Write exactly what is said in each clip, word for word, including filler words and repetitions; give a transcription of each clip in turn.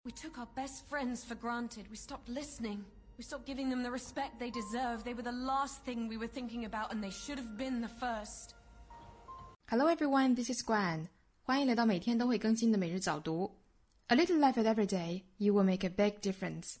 We took our best friends for granted. We stopped listening. We stopped giving them the respect they deserve. They were the last thing we were thinking about, and they should have been the first. Hello everyone, this is Guan. 欢迎来到每天都会更新的每日早读。A little effort every day, you will make a big difference.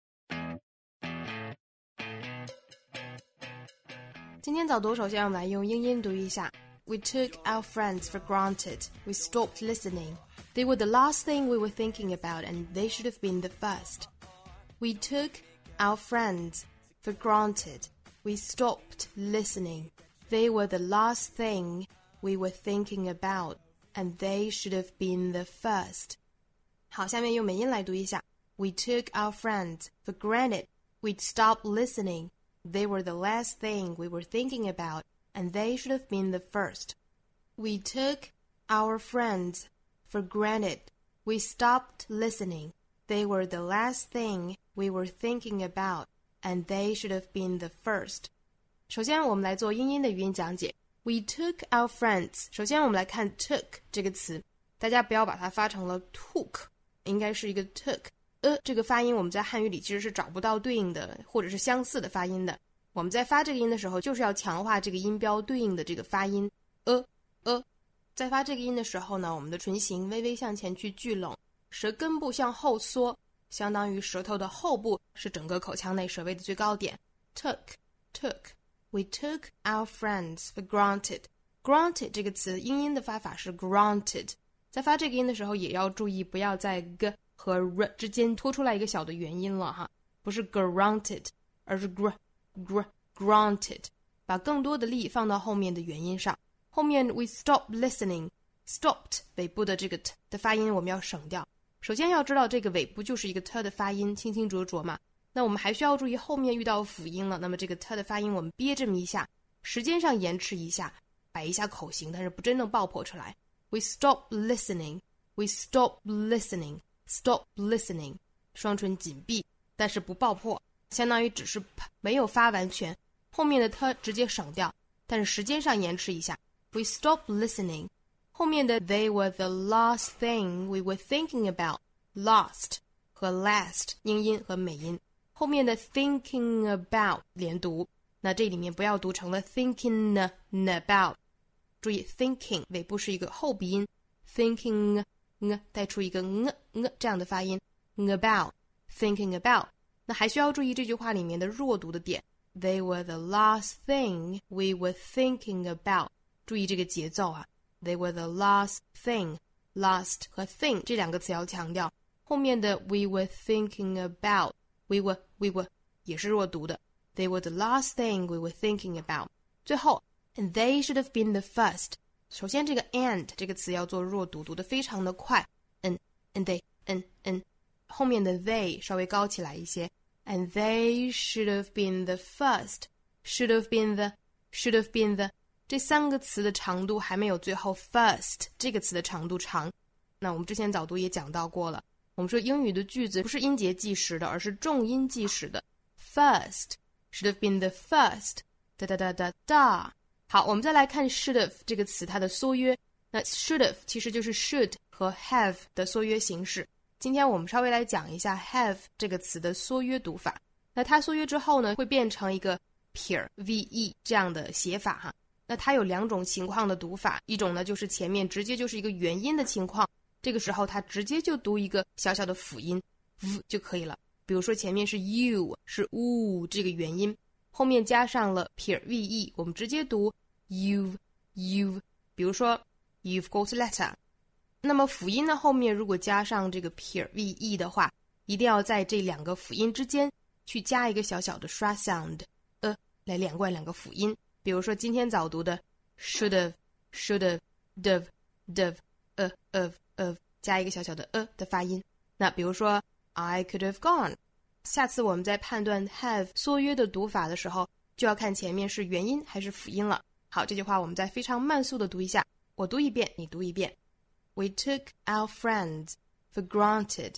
今天早读首先我们来用英音读一下。We took our friends for granted. We stopped listening. They were the last thing we were thinking about, and they should have been the first. We took our friends for granted. We stopped listening. They were the last thing we were thinking about, and they should have been the first. 好，下面用美音来读一下。We took our friends for granted. We'd stopped listening. They were the last thing we were thinking about, and they should have been the first. We took our friends for granted. We stopped listening. They were the last thing we were thinking about, and they should have been the first. 首先我们来做英音的语音讲解。We took our friends. 首先我们来看 took 这个词，大家不要把它发成了 took， 应该是一个 took。呃，这个发音我们在汉语里其实是找不到对应的或者是相似的发音的。我们在发这个音的时候，就是要强化这个音标对应的这个发音。呃呃，在发这个音的时候呢，我们的唇形微微向前去聚拢，舌根部向后缩，相当于舌头的后部是整个口腔内舌位的最高点。Took, took, we took our friends for granted. Granted 这个词英音的发法是 granted， 在发这个音的时候也要注意，不要在 g 和 r 之间拖出来一个小的元音了哈，不是 granted， 而是 gr gr granted， 把更多的力放到后面的元音上。后面 we stopped listening， stopped 尾部的这个 t 的发音我们要省掉。首先要知道这个尾部就是一个 t 的发音，清清浊浊嘛。那我们还需要注意后面遇到辅音了，那么这个 t 的发音我们憋这么一下，时间上延迟一下，摆一下口型，但是不真正爆破出来。We stopped listening, we stopped listening, stop listening， 双唇紧闭，但是不爆破，相当于只是 p 没有发完全，后面的 t 直接省掉，但是时间上延迟一下。We stopped listening， 后面的 they were the last thing we were thinking about， last 和 last 英音和美音，后面的 thinking about 连读，那这里面不要读成了 thinking about， 注意 thinking 尾部是一个后鼻音， thinking 带出一个 ng ng 这样的发音， about thinking about。 那还需要注意这句话里面的弱读的点， They were the last thing we were thinking about， 注意这个节奏啊， They were the last thing， last 和 thing 这两个词要强调，后面的 we were thinking about， we were we were 也是弱读的， They were the last thing we were thinking about。 最后 and they should have been the first， 首先这个 and 这个词要做弱读，读得非常的快， and and they and and 后面的 they 稍微高起来一些， and they should have been the first， should have been the should have been the 这三个词的长度还没有最后 first 这个词的长度长。那我们之前早读也讲到过了，我们说英语的句子不是音节计时的，而是重音计时的。 First should have been the first 哒哒哒哒哒。好，我们再来看 should have 这个词它的缩约，那 should have 其实就是 should 和 have 的缩约形式。今天我们稍微来讲一下 have 这个词的缩约读法。那它缩约之后呢，会变成一个撇 ve 这样的写法哈。那它有两种情况的读法，一种呢就是前面直接就是一个元音的情况，这个时候它直接就读一个小小的辅音 v 就可以了。比如说前面是 you 是 u 这个元音，后面加上了撇 ve， 我们直接读 you've you've， 比如说 you've got a letter。那么辅音呢后面如果加上这个撇 ve 的话，一定要在这两个辅音之间去加一个小小的刷 sound， 呃，来连贯两个辅音。比如说今天早读的 should have should have dove dove uh of of 加一个小小的 uh 的发音。那比如说 I could have gone， 下次我们在判断 have 缩约的读法的时候，就要看前面是元音还是辅音了。好，这句话我们再非常慢速的读一下，我读一遍你读一遍。We took our friends for granted.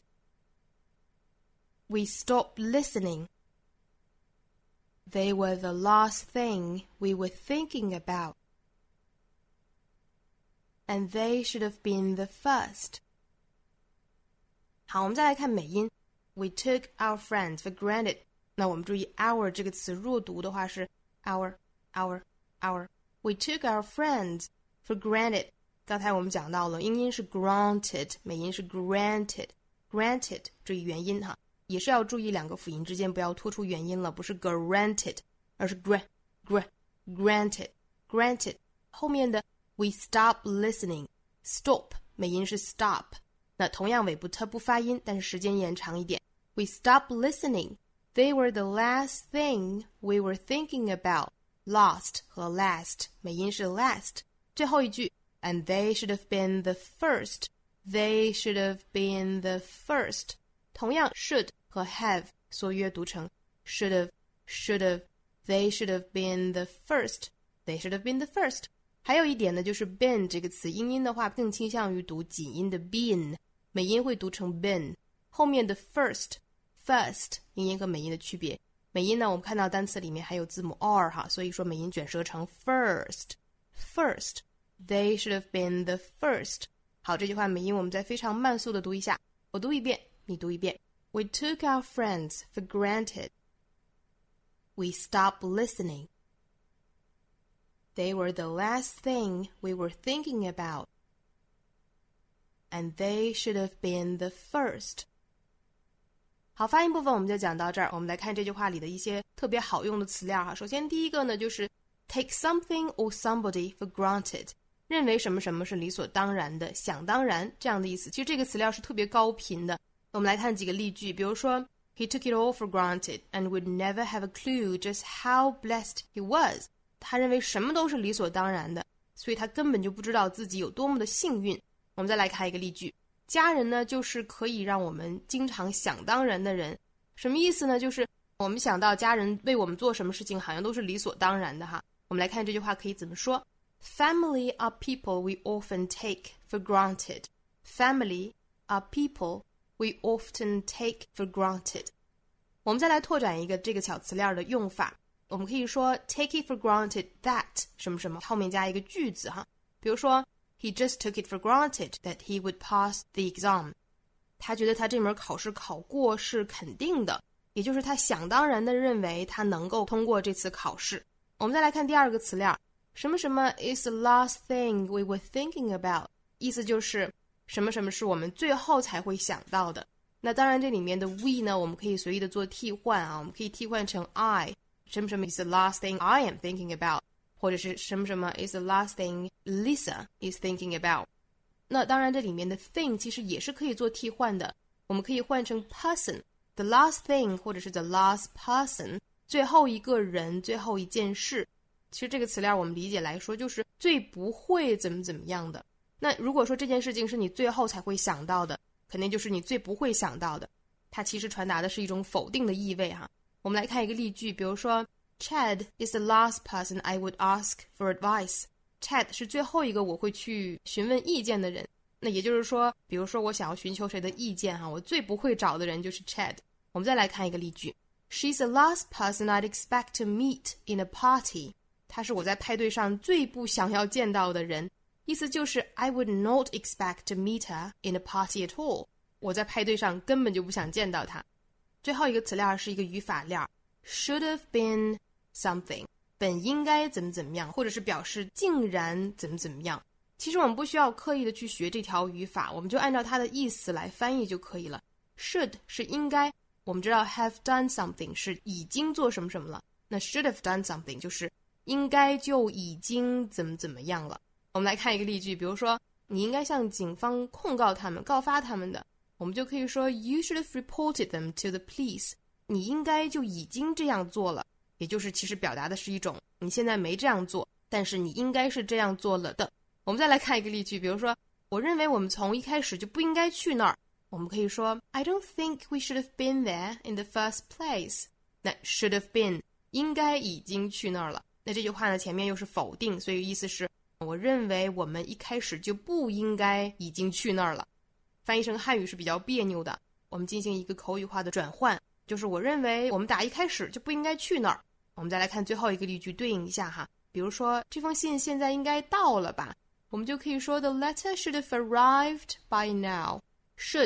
We stopped listening. They were the last thing we were thinking about. And they should have been the first. 好，我们再来看美音。We took our friends for granted。那我们注意 our 这个词弱读的话是 our our our。We took our friends for granted。刚才我们讲到了，英音是 granted， 美音是 granted granted。注意元音哈，也是要注意两个辅音之间不要拖出元音了，不是 granted， 而是 gra gra granted granted。后面的 we stop listening stop 美音是 stop。那同样尾部 t 不发音，但是时间延长一点。We stopped listening. They were the last thing we were thinking about. Lost 和 last 美音是 last。最后一句 And they should have been the first. They should have been the first. 同样 should 和 have 缩约读成 should have should have. They should have been the first. They should have been the first. 还有一点呢，就是 been 这个词音音的话更倾向于读紧音的 been，美音会读成 been。后面的 first first 英音和美音的区别，美音呢我们看到单词里面还有字母 r 哈，所以说美音卷舌成 first first。 They should have been the first。 好，这句话美音我们再非常慢速的读一下，我读一遍你读一遍。 We took our friends for granted. We stopped listening. They were the last thing we were thinking about.And they should have been the first. 好，发音部分我们就讲到这儿。我们来看这句话里的一些特别好用的词料哈。首先第一个呢，就是 take something or somebody for granted， 认为什么什么是理所当然的，想当然这样的意思。其实这个词料是特别高频的。我们来看几个例句，比如说 He took it all for granted and would never have a clue just how blessed he was。 他认为什么都是理所当然的，所以他根本就不知道自己有多么的幸运。我们再来看一个例句，家人呢就是可以让我们经常想当然的人。什么意思呢？就是我们想到家人为我们做什么事情好像都是理所当然的哈。我们来看这句话可以怎么说。 Family are people we often take for granted. Family are people we often take for granted. 我们再来拓展一个这个小词料的用法，我们可以说 take it for granted that 什么什么，后面加一个句子哈。比如说He just took it for granted that he would pass the exam. 他觉得他这门考试考过是肯定的，也就是他想当然的认为他能够通过这次考试。我们再来看第二个词料，什么什么 is the last thing we were thinking about， 意思就是什么什么是我们最后才会想到的。那当然这里面的 we 呢，我们可以随意的做替换啊，我们可以替换成 I， 什么什么 is the last thing I am thinking about，或者是什么什么 is the last thing Lisa is thinking about。 那当然这里面的 thing 其实也是可以做替换的，我们可以换成 person， the last thing 或者是 the last person， 最后一个人，最后一件事。其实这个词料我们理解来说就是最不会怎么怎么样的。那如果说这件事情是你最后才会想到的，肯定就是你最不会想到的，它其实传达的是一种否定的意味哈。我们来看一个例句，比如说Chad is the last person I would ask for advice. Chad 是最后一个我会去询问意见的人。那也就是说，比如说我想要寻求谁的意见哈，我最不会找的人就是 Chad。我们再来看一个例句 She's the last person I'd expect to meet in a party. 她是我在派对上最不想要见到的人。意思就是 I would not expect to meet her in a party at all. 我在派对上根本就不想见到她。最后一个词料是一个语法料 should have been something， 本应该怎么怎么样，或者是表示竟然怎么怎么样。其实我们不需要刻意的去学这条语法，我们就按照它的意思来翻译就可以了。 should 是应该，我们知道 have done something 是已经做什么什么了，那 should have done something 就是应该就已经怎么怎么样了。我们来看一个例句，比如说你应该向警方控告他们，告发他们的，我们就可以说 You should have reported them to the police。 你应该就已经这样做了，也就是其实表达的是一种你现在没这样做，但是你应该是这样做了的。我们再来看一个例句，比如说我认为我们从一开始就不应该去那儿，我们可以说 I don't think we should have been there in the first place。 那 should have been 应该已经去那儿了，那这句话呢前面又是否定，所以意思是我认为我们一开始就不应该已经去那儿了。翻译成汉语是比较别扭的，我们进行一个口语化的转换，就是我认为我们打一开始就不应该去那儿。我们再来看最后一个例句对应一下哈，比如说这封信现在应该到了吧，我们就可以说 The letter should have arrived by now。 should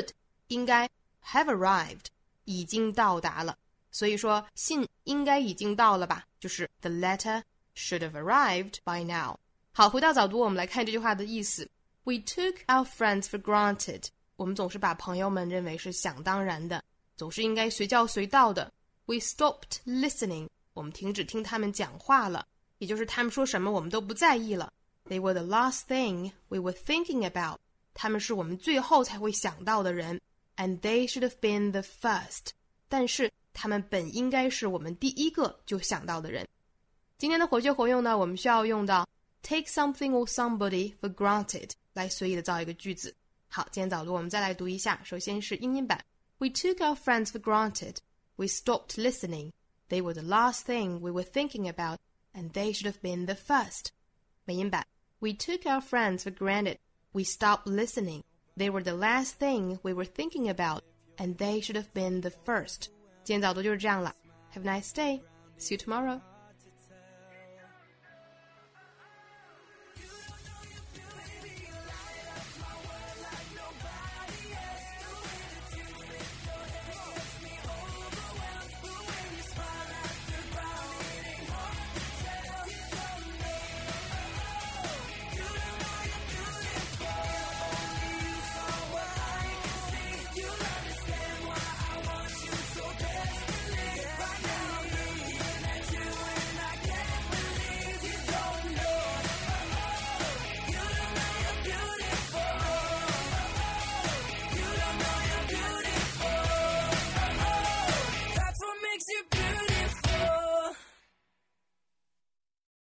应该 have arrived 已经到达了，所以说信应该已经到了吧，就是 the letter should have arrived by now。 好，回到早读，我们来看这句话的意思。 We took our friends for granted， 我们总是把朋友们认为是想当然的，总是应该随叫随到的。 We stopped listening， 我们停止听他们讲话了，也就是他们说什么我们都不在意了。 They were the last thing we were thinking about， 他们是我们最后才会想到的人。 And they should have been the first， 但是他们本应该是我们第一个就想到的人。今天的活学活用呢，我们需要用到 take something or somebody for granted 来随意的造一个句子。好，今天早读我们再来读一下，首先是英音版。 We took our friends for granted. We stopped listening. They were the last thing we were thinking about, and they should have been the first. 美音版。 We took our friends for granted. We stopped listening. They were the last thing we were thinking about, and they should have been the first. 今天早读就是这样了。Have a nice day. See you tomorrow.